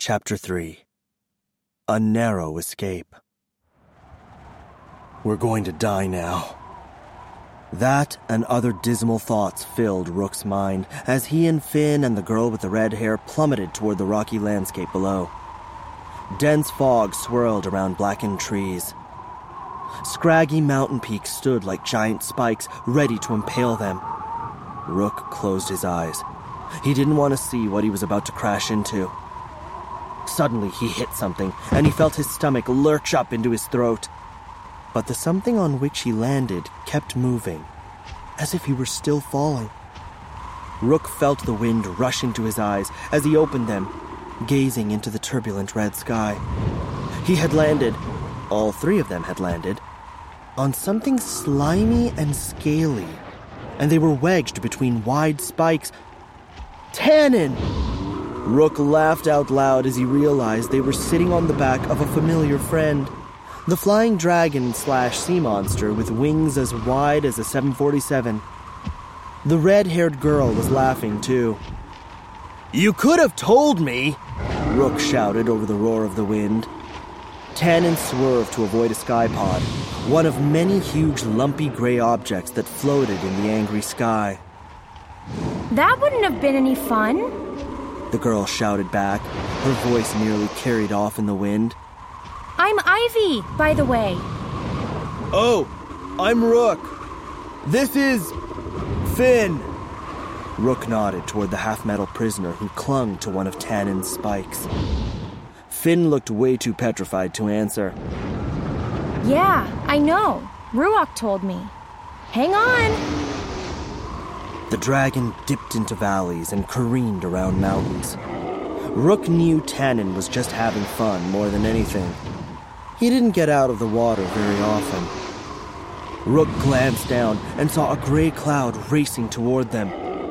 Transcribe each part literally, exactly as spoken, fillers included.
Chapter three. A Narrow Escape. We're going to die now. That and other dismal thoughts filled Rook's mind as he and Finn and the girl with the red hair plummeted toward the rocky landscape below. Dense fog swirled around blackened trees. Scraggy mountain peaks stood like giant spikes, ready to impale them. Rook closed his eyes. He didn't want to see what he was about to crash into. Suddenly, he hit something, and he felt his stomach lurch up into his throat. But the something on which he landed kept moving, as if he were still falling. Rook felt the wind rush into his eyes as he opened them, gazing into the turbulent red sky. He had landed, all three of them had landed, on something slimy and scaly, and they were wedged between wide spikes. Tannen! Rook laughed out loud as he realized they were sitting on the back of a familiar friend. The flying dragon slash sea monster with wings as wide as a seven forty-seven. The red-haired girl was laughing too. "You could have told me!" Rook shouted over the roar of the wind. Tannen swerved to avoid a skypod, one of many huge lumpy gray objects that floated in the angry sky. "That wouldn't have been any fun," the girl shouted back, her voice nearly carried off in the wind. "I'm Ivy, by the way." "Oh, I'm Rook. This is Finn." Rook nodded toward the half-metal prisoner who clung to one of Tannen's spikes. Finn looked way too petrified to answer. "Yeah, I know. Ruok told me. Hang on." The dragon dipped into valleys and careened around mountains. Rook knew Tannen was just having fun more than anything. He didn't get out of the water very often. Rook glanced down and saw a gray cloud racing toward them.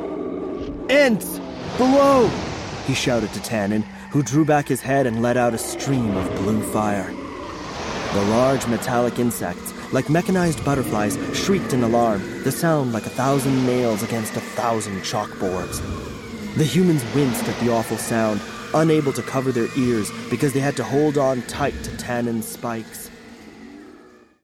"Ents! Below!" he shouted to Tannen, who drew back his head and let out a stream of blue fire. The large metallic insects, like mechanized butterflies, shrieked in alarm, the sound like a thousand nails against a thousand chalkboards. The humans winced at the awful sound, unable to cover their ears because they had to hold on tight to Tannen's spikes.